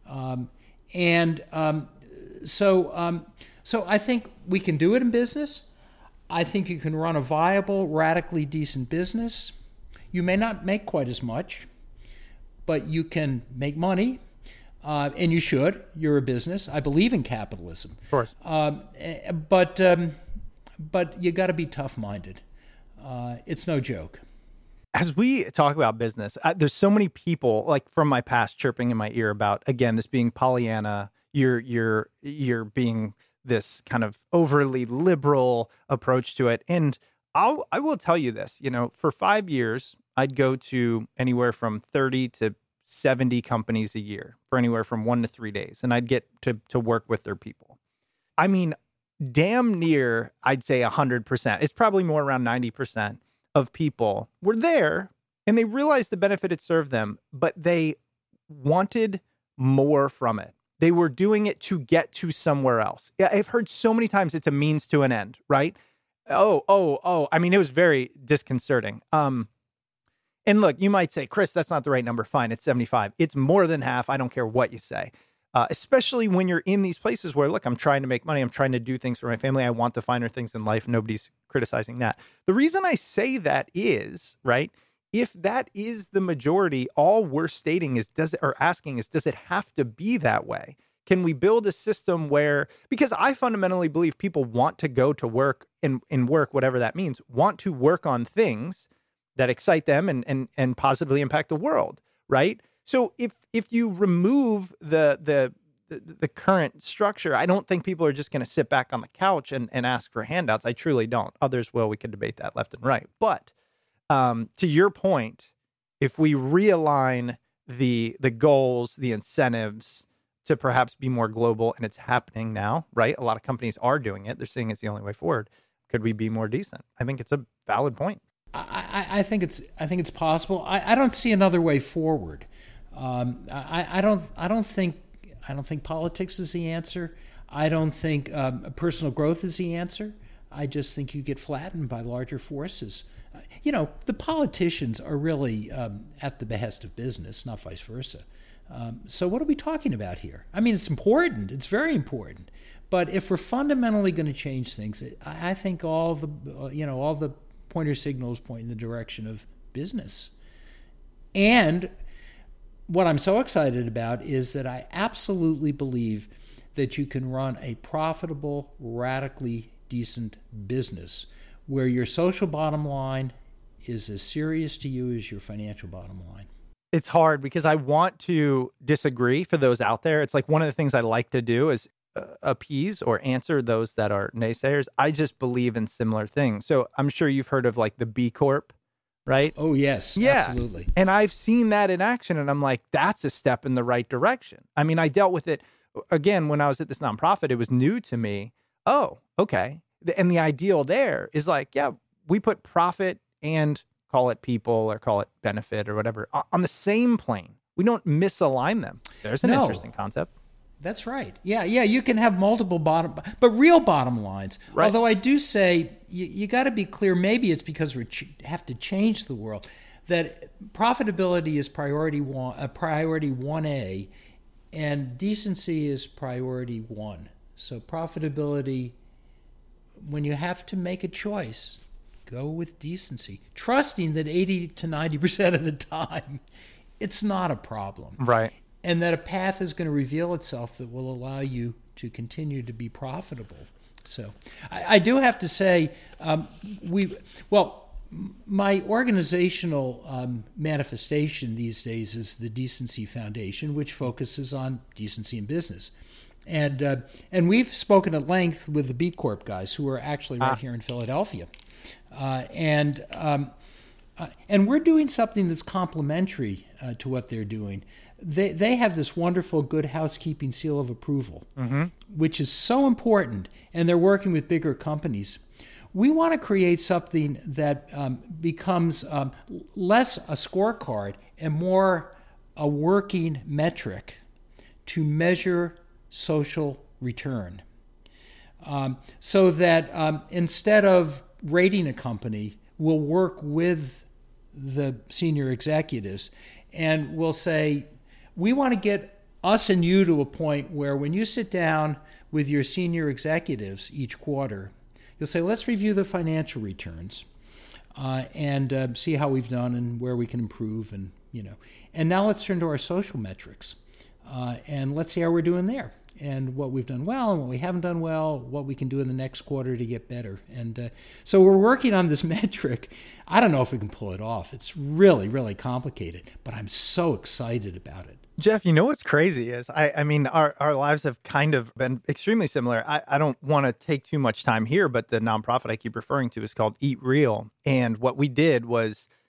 So I think we can do it in business. I think you can run a viable, radically decent business. You may not make quite as much, but you can make money. And you should. You're a business. I believe in capitalism. Of course. But you got to be tough-minded. It's no joke. As we talk about business, there's so many people, like from my past, chirping in my ear about, again, this being Pollyanna. You're being this kind of overly liberal approach to it. And I will tell you this, for 5 years, I'd go to anywhere from 30 to 70 companies a year for anywhere from 1 to 3 days. And I'd get to work with their people. I mean, damn near, I'd say 100%. It's probably more around 90% of people were there and they realized the benefit it served them, but they wanted more from it. They were doing it to get to somewhere else. Yeah, I've heard so many times it's a means to an end, right? Oh. I mean, it was very disconcerting. And look, you might say, Chris, that's not the right number. Fine, it's 75. It's more than half. I don't care what you say. Especially when you're in these places where, look, I'm trying to make money. I'm trying to do things for my family. I want the finer things in life. Nobody's criticizing that. The reason I say that is, right, if that is the majority, all we're stating is, does it have to be that way? Can we build a system where, because I fundamentally believe people want to go to work and work, whatever that means, want to work on things that excite them and positively impact the world, right? So if you remove the current structure, I don't think people are just going to sit back on the couch and ask for handouts. I truly don't. Others will. We could debate that left and right. But to your point, if we realign the goals, the incentives to perhaps be more global, and it's happening now, right? A lot of companies are doing it. They're saying it's the only way forward. Could we be more decent? I think it's a valid point. I think it's possible. I don't see another way forward. I don't think politics is the answer. I don't think personal growth is the answer. I just think you get flattened by larger forces. The politicians are really at the behest of business, not vice versa. So what are we talking about here? I mean, it's important. It's very important. But if we're fundamentally going to change things, I think all the pointer signals point in the direction of business. And what I'm so excited about is that I absolutely believe that you can run a profitable, radically decent business where your social bottom line is as serious to you as your financial bottom line. It's hard because I want to disagree for those out there. It's like one of the things I like to do is appease or answer those that are naysayers. I just believe in similar things. So I'm sure you've heard of like the B Corp, right? Oh, yes, yeah. Absolutely. And I've seen that in action and I'm like, that's a step in the right direction. I mean, I dealt with it again when I was at this nonprofit. It was new to me. Oh, okay. And the ideal there is like, yeah, we put profit and call it people or call it benefit or whatever on the same plane. We don't misalign them. There's an interesting concept. That's right. Yeah. You can have multiple but real bottom lines. Right. Although I do say you got to be clear. Maybe it's because we have to change the world. That profitability is priority 1A, and decency is priority 1. So profitability, when you have to make a choice, go with decency, trusting that 80 to 90% of the time, it's not a problem. Right. And that a path is going to reveal itself that will allow you to continue to be profitable. So I do have to say, my organizational manifestation these days is the Decency Foundation, which focuses on decency in business. And we've spoken at length with the B Corp guys who are actually right here in Philadelphia. And we're doing something that's complementary to what they're doing. They have this wonderful good housekeeping seal of approval, which is so important, and they're working with bigger companies. We want to create something that becomes less a scorecard and more a working metric to measure social return. So that instead of rating a company, we'll work with the senior executives and we'll say, we want to get us and you to a point where when you sit down with your senior executives each quarter, you'll say, let's review the financial returns and see how we've done and where we can improve. And now let's turn to our social metrics and let's see how we're doing there and what we've done well and what we haven't done well, what we can do in the next quarter to get better. And so we're working on this metric. I don't know if we can pull it off. It's really, really complicated, but I'm so excited about it. Jeff, you know what's crazy is, I mean, our lives have kind of been extremely similar. I don't want to take too much time here, but the nonprofit I keep referring to is called Eat Real. And what we did was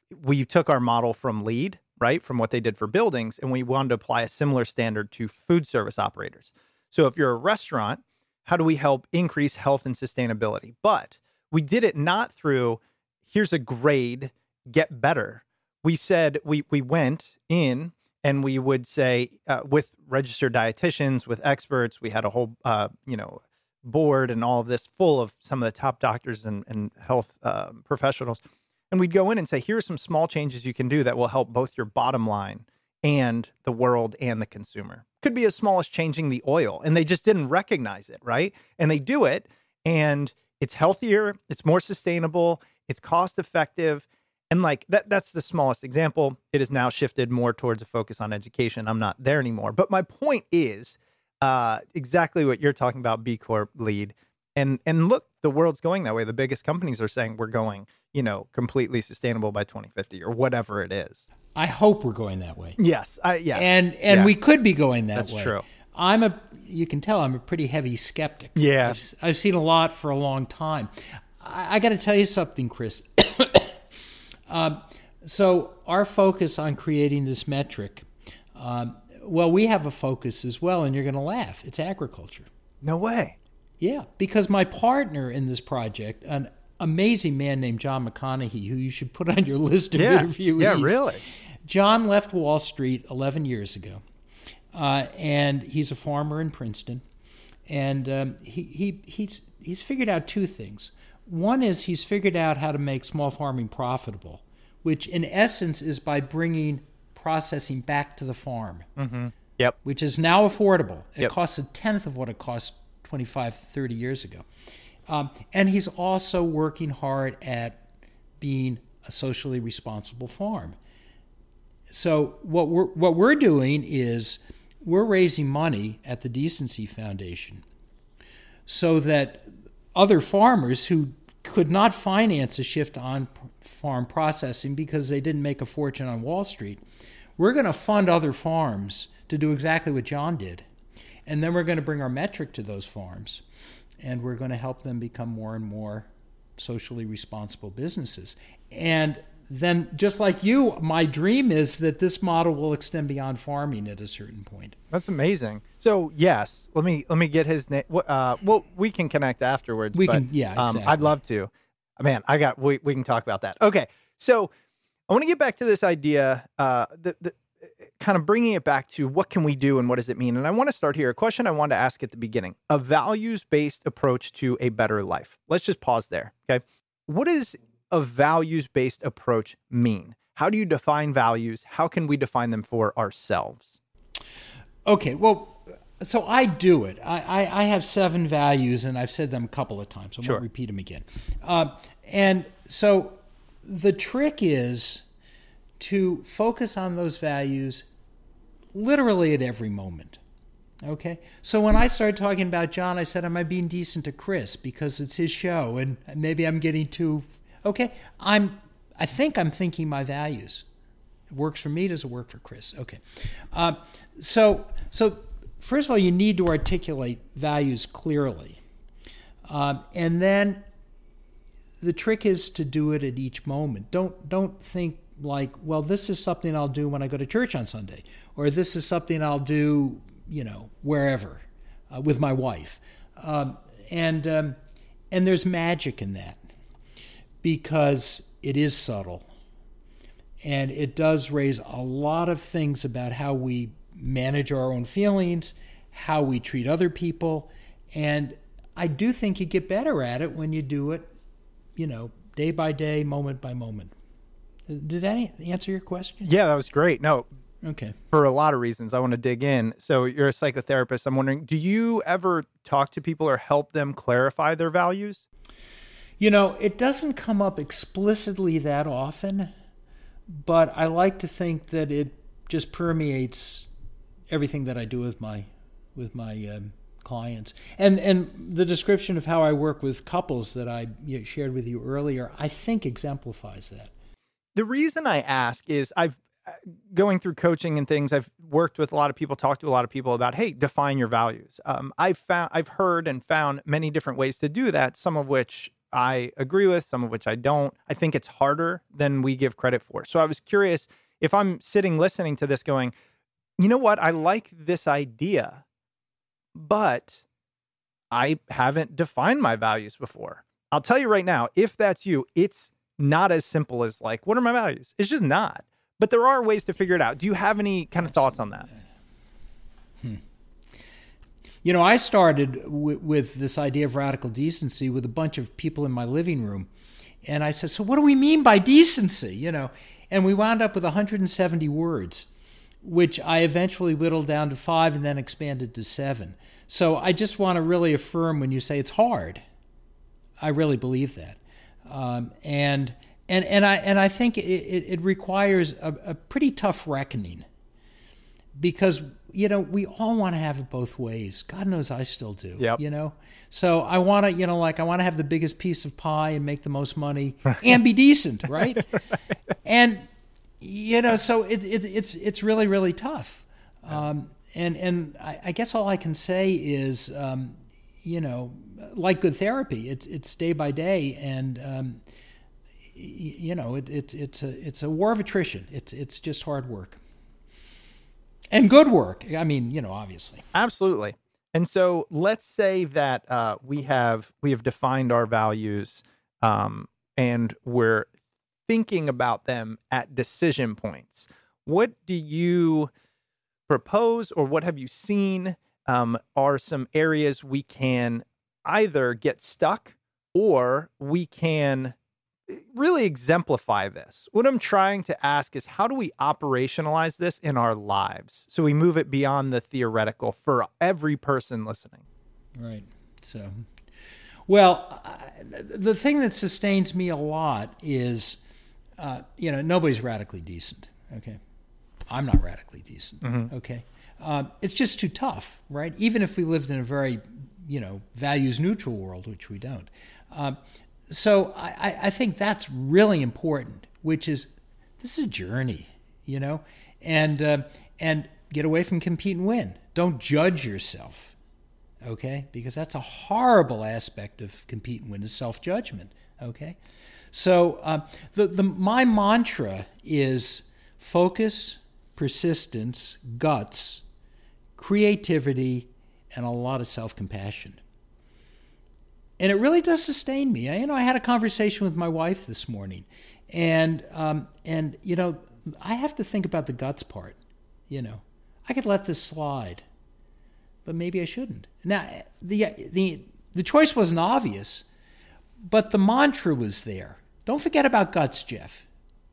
we took our model from LEED, right, from what they did for buildings, and we wanted to apply a similar standard to food service operators. So if you're a restaurant, how do we help increase health and sustainability? But we did it not through, here's a grade, get better. We said we went in and we would say with registered dietitians, with experts, we had a whole board and all of this full of some of the top doctors and health professionals. And we'd go in and say, here are some small changes you can do that will help both your bottom line and the world and the consumer. Could be as small as changing the oil. And they just didn't recognize it, right? And they do it, and it's healthier, it's more sustainable, it's cost effective. And like that's the smallest example. It has now shifted more towards a focus on education. I'm not there anymore. But my point is exactly what you're talking about, B Corp, LEED. And look, the world's going that way. The biggest companies are saying we're going, completely sustainable by 2050 or whatever it is. I hope we're going that way. Yes. Yeah. And we could be going that way. That's true. You can tell I'm a pretty heavy skeptic. Yeah. I've seen a lot for a long time. I got to tell you something, Chris. So our focus on creating this metric, we have a focus as well, and you're going to laugh. It's agriculture. No way. Yeah, because my partner in this project, an amazing man named John McConaughey, who you should put on your list of interviewees. Yeah, really. John left Wall Street 11 years ago, and he's a farmer in Princeton. And he's figured out two things. One is he's figured out how to make small farming profitable, which in essence is by bringing processing back to the farm. Mm-hmm. Yep. Which is now affordable. It Yep. costs a tenth of what it cost 25, 30 years ago. And he's also working hard at being a socially responsible farm. So what we're doing is we're raising money at the Decency Foundation so that other farmers who could not finance a shift on farm processing because they didn't make a fortune on Wall Street, we're going to fund other farms to do exactly what John did. And then we're going to bring our metric to those farms, and we're going to help them become more and more socially responsible businesses. And then, just like you, my dream is that this model will extend beyond farming at a certain point. That's amazing. So yes, let me get his name. Well, we can connect afterwards. Exactly. I'd love to. Man, we can talk about that. Okay, so I want to get back to this idea, the kind of bringing it back to what can we do and what does it mean? And I want to start here. A question I wanted to ask at the beginning: a values-based approach to a better life. Let's just pause there. Okay, what does a values-based approach mean? How do you define values? How can we define them for ourselves? Okay, well, so I do it. I have 7 values, and I've said them a couple of times. I won't repeat them again. And so the trick is to focus on those values literally at every moment. Okay? So when I started talking about John, I said, am I being decent to Chris because it's his show, and maybe I'm getting too... Okay, I think I'm thinking my values. It works for me. Does it work for Chris? Okay. So first of all, you need to articulate values clearly. And then the trick is to do it at each moment. Don't think like, well, this is something I'll do when I go to church on Sunday, or this is something I'll do, wherever, with my wife. And there's magic in that, because it is subtle, and it does raise a lot of things about how we manage our own feelings, how we treat other people, and I do think you get better at it when you do it, day by day, moment by moment. Did that answer your question? Yeah, that was great. No. Okay. For a lot of reasons, I want to dig in. So you're a psychotherapist. I'm wondering, do you ever talk to people or help them clarify their values? It doesn't come up explicitly that often, but I like to think that it just permeates everything that I do with my clients. And the description of how I work with couples that I shared with you earlier, I think exemplifies that. The reason I ask is going through coaching and things, I've worked with a lot of people, talked to a lot of people about, hey, define your values. I've heard and found many different ways to do that, some of which I agree with, some of which I don't. I think it's harder than we give credit for. So I was curious if I'm sitting listening to this going, you know what? I like this idea, but I haven't defined my values before. I'll tell you right now, if that's you, it's not as simple as like, what are my values? It's just not. But there are ways to figure it out. Do you have any kind of thoughts on that? You know, I started with this idea of radical decency with a bunch of people in my living room. And I said, so what do we mean by decency? You know, and we wound up with 170 words, which I eventually whittled down to 5 and then expanded to 7. So I just want to really affirm when you say it's hard. I really believe that. And I think it requires a pretty tough reckoning, because, you know, we all want to have it both ways. God knows I still do. Yep. You know, so I want to, you know, like I want to have the biggest piece of pie and make the most money and be decent, right? And you know, so it's really, really tough. And I guess all I can say is, you know, like good therapy, it's day by day, and you know, it's a war of attrition. It's just hard work and good work. I mean, you know, obviously. Absolutely. And so let's say that we have defined our values, and we're thinking about them at decision points. What do you propose, or what have you seen are some areas we can either get stuck, or we can really exemplify this? What I'm trying to ask is, how do we operationalize this in our lives so we move it beyond the theoretical for every person listening? Right. So, well, the thing that sustains me a lot is, you know, nobody's radically decent. Okay. I'm not radically decent. Mm-hmm. Okay. It's just too tough, right? Even if we lived in a very, you know, values neutral world, which we don't. So I think that's really important, which is, this is a journey, you know, and get away from compete and win. Don't judge yourself, okay? Because that's a horrible aspect of compete and win, is self-judgment, okay? So my mantra is focus, persistence, guts, creativity, and a lot of self-compassion. And it really does sustain me. You know, I had a conversation with my wife this morning, and you know, I have to think about the guts part. You know, I could let this slide, but maybe I shouldn't. Now, the choice wasn't obvious, but the mantra was there. Don't forget about guts, Jeff.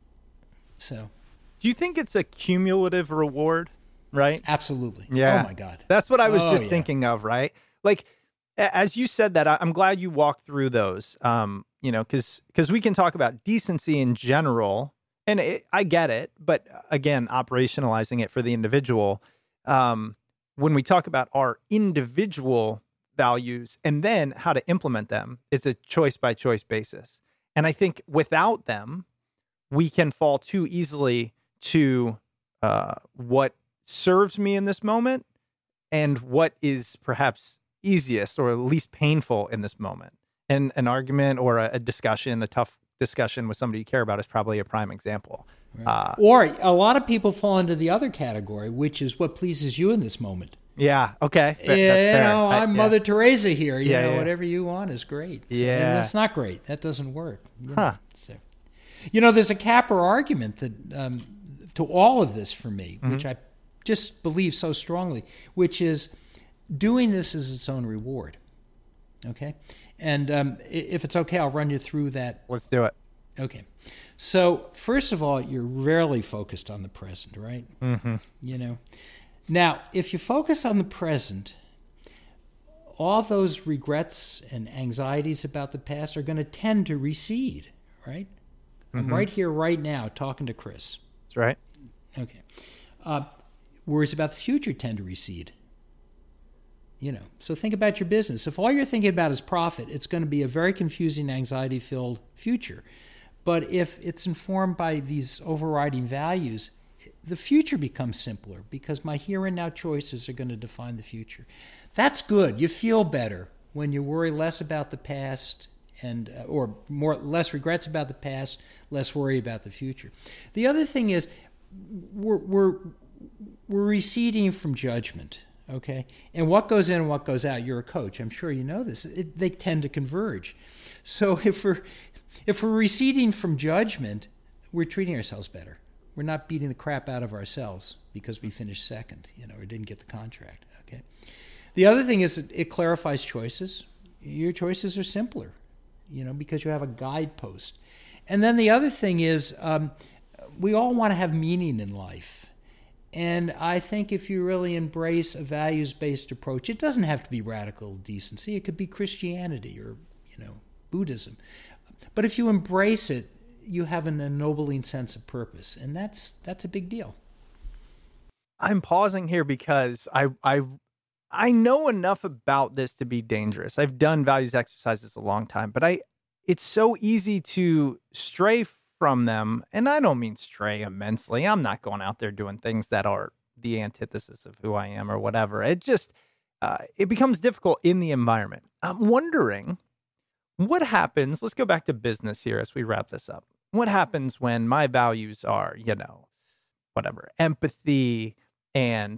So, do you think it's a cumulative reward? Right? Absolutely. Yeah. Oh my God. That's what I was just thinking of. Right? Like, as you said that, I'm glad you walked through those, you know, because we can talk about decency in general, and I get it, but again, operationalizing it for the individual, when we talk about our individual values and then how to implement them, it's a choice-by-choice basis. And I think without them, we can fall too easily to what serves me in this moment and what is perhaps easiest or least painful in this moment. And an argument or a discussion, a tough discussion with somebody you care about, is probably a prime example. Right. Or a lot of people fall into the other category, which is what pleases you in this moment. Yeah. Okay. That's fair. You know, I'm Mother Teresa here. You know, whatever you want is great. So, yeah. And that's not great. That doesn't work. You know? So, you know, there's a Capper argument that to all of this for me, mm-hmm. which I just believe so strongly, which is, doing this is its own reward, okay? And if it's okay, I'll run you through that. Let's do it. Okay. So, first of all, you're rarely focused on the present, right? Mm-hmm. You know? Now, if you focus on the present, all those regrets and anxieties about the past are going to tend to recede, right? Mm-hmm. I'm right here, right now, talking to Chris. That's right. Okay. Worries about the future tend to recede. You know, so think about your business. If all you're thinking about is profit, it's going to be a very confusing, anxiety-filled future. But if it's informed by these overriding values, the future becomes simpler, because my here and now choices are going to define the future. That's good. You feel better when you worry less about the past and or less regrets about the past, less worry about the future. The other thing is we're receding from judgment, okay? And what goes in and what goes out, you're a coach, I'm sure you know this, they tend to converge. So if we're receding from judgment, we're treating ourselves better. We're not beating the crap out of ourselves because we finished second, or didn't get the contract, okay? The other thing is it clarifies choices. Your choices are simpler, because you have a guidepost. And then the other thing is we all want to have meaning in life. And I think if you really embrace a values-based approach, it doesn't have to be radical decency. It could be Christianity or, Buddhism. But if you embrace it, you have an ennobling sense of purpose. And that's a big deal. I'm pausing here because I know enough about this to be dangerous. I've done values exercises a long time, but it's so easy to stray from them. And I don't mean stray immensely. I'm not going out there doing things that are the antithesis of who I am or whatever. It just, it becomes difficult in the environment. I'm wondering what happens. Let's go back to business here as we wrap this up. What happens when my values are, whatever, empathy and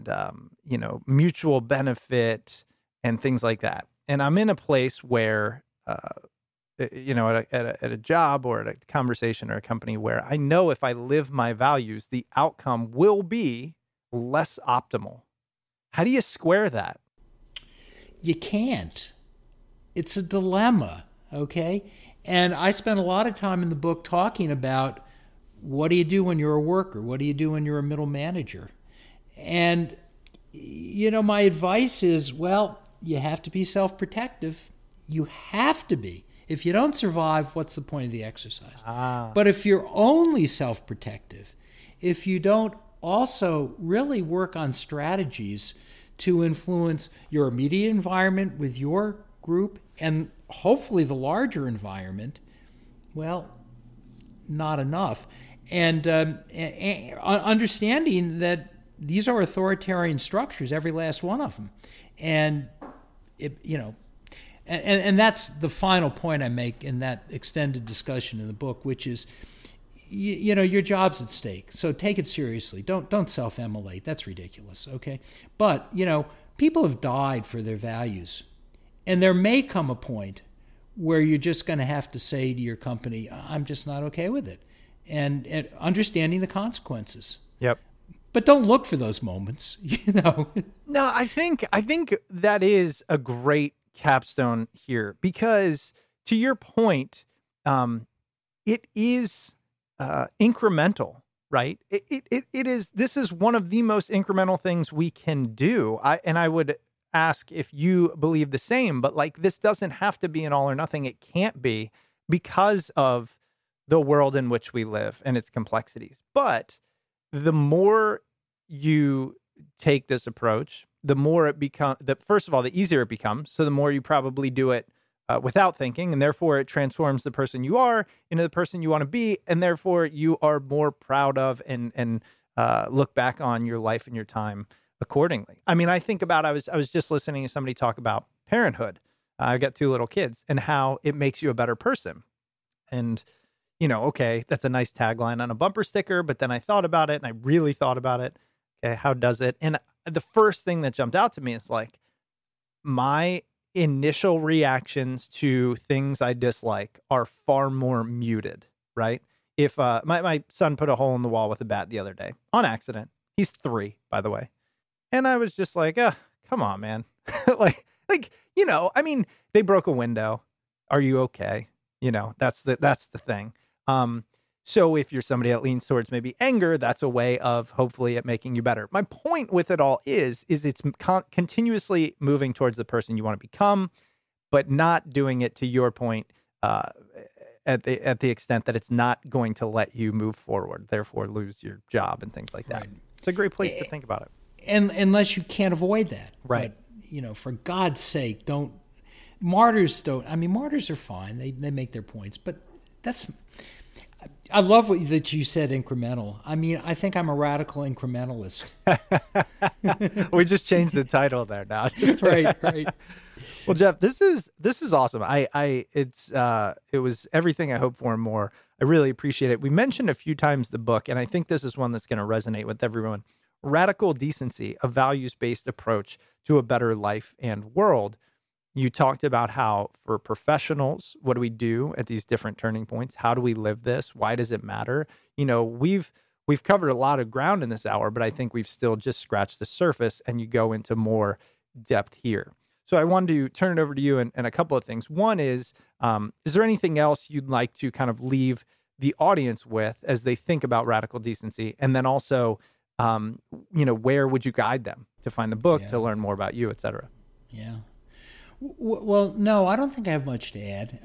mutual benefit and things like that. And I'm in a place where, at a job or at a conversation or a company where I know if I live my values, the outcome will be less optimal. How do you square that? You can't. It's a dilemma, okay? And I spent a lot of time in the book talking about what do you do when you're a worker? What do you do when you're a middle manager? And, my advice is, well, you have to be self-protective. You have to be. If you don't survive, what's the point of the exercise? But if you're only self-protective, if you don't also really work on strategies to influence your immediate environment with your group and hopefully the larger environment, well, not enough. And understanding that these are authoritarian structures, every last one of them. And, and that's the final point I make in that extended discussion in the book, which is, your job's at stake. So take it seriously. Don't self-immolate. That's ridiculous, okay? But, people have died for their values. And there may come a point where you're just going to have to say to your company, I'm just not okay with it. And understanding the consequences. Yep. But don't look for those moments, No, I think that is a great capstone here because to your point, it is incremental, right? It is. This is one of the most incremental things we can do. I would ask if you believe the same, but this doesn't have to be an all or nothing. It can't be because of the world in which we live and its complexities. But the more you take this approach, the more it becomes, first of all, the easier it becomes. So the more you probably do it without thinking, and therefore it transforms the person you are into the person you want to be, and therefore you are more proud of and look back on your life and your time accordingly. I mean, I think about, I was just listening to somebody talk about parenthood. I've got 2 little kids and how it makes you a better person. And, okay, that's a nice tagline on a bumper sticker, but then I thought about it and I really thought about it. Okay, how does it? And the first thing that jumped out to me is my initial reactions to things I dislike are far more muted, right? If my son put a hole in the wall with a bat the other day on accident. He's 3, by the way. And I was just like, come on, man. I mean, they broke a window. Are you okay? That's the thing. So if you're somebody that leans towards maybe anger, that's a way of hopefully it making you better. My point with it all is it's continuously moving towards the person you want to become, but not doing it, to your point, at the extent that it's not going to let you move forward, therefore lose your job and things like that. Right. It's a great place to think about it. And unless you can't avoid that. Right. But, for God's sake, martyrs are fine. They make their points, but I love that you said incremental. I mean, I think I'm a radical incrementalist. We just changed the title there now. Right. Well, Jeff, this is awesome. It was everything I hoped for and more. I really appreciate it. We mentioned a few times the book, and I think this is one that's going to resonate with everyone. Radical Decency, a values-based approach to a better life and world. You talked about how for professionals, what do we do at these different turning points? How do we live this? Why does it matter? You know, we've covered a lot of ground in this hour, but I think we've still just scratched the surface, and you go into more depth here. So I wanted to turn it over to you and a couple of things. One is there anything else you'd like to kind of leave the audience with as they think about Radical Decency? And then also, where would you guide them to find the book, to learn more about you, et cetera? Yeah. Well, no, I don't think I have much to add.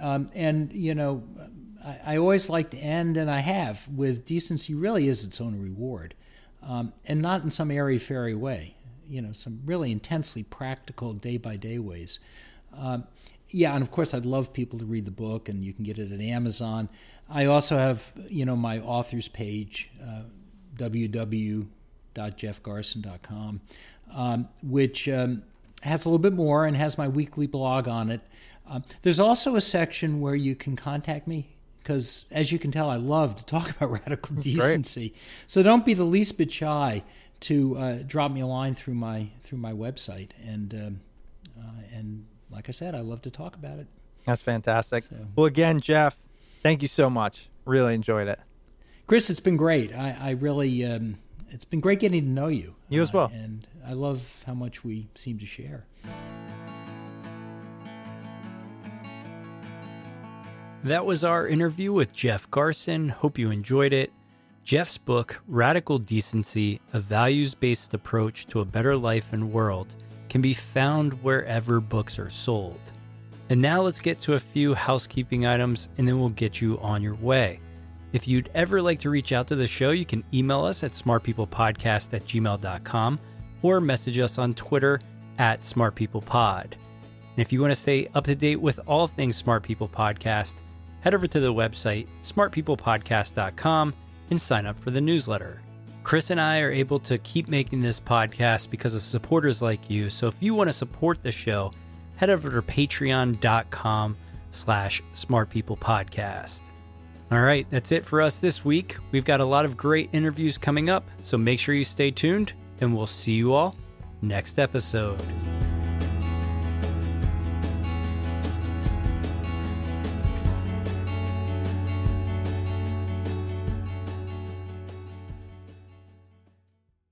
I always like to end, and I have, with decency really is its own reward, and not in some airy-fairy way. Some really intensely practical day-by-day ways. And of course, I'd love people to read the book, and you can get it at Amazon. I also have, my author's page, www.jeffgarson.com, which has a little bit more and has my weekly blog on it. There's also a section where you can contact me, because as you can tell, I love to talk about radical decency. Great. So don't be the least bit shy to drop me a line through my website, and like I said, I love to talk about it. That's fantastic. So, well, again, Jeff, thank you so much. Really enjoyed it. Chris, it's been great. I really, it's been great getting to know you. You as well. And I love how much we seem to share. That was our interview with Jeff Garson. Hope you enjoyed it. Jeff's book, Radical Decency, a values-based approach to a better life and world, can be found wherever books are sold. And now let's get to a few housekeeping items, and then we'll get you on your way. If you'd ever like to reach out to the show, you can email us at smartpeoplepodcast@gmail.com or message us on Twitter at smartpeoplepod. And if you want to stay up to date with all things Smart People Podcast, head over to the website smartpeoplepodcast.com and sign up for the newsletter. Chris and I are able to keep making this podcast because of supporters like you. So if you want to support the show, head over to patreon.com/smartpeoplepodcast. All right, that's it for us this week. We've got a lot of great interviews coming up, so make sure you stay tuned, and we'll see you all next episode.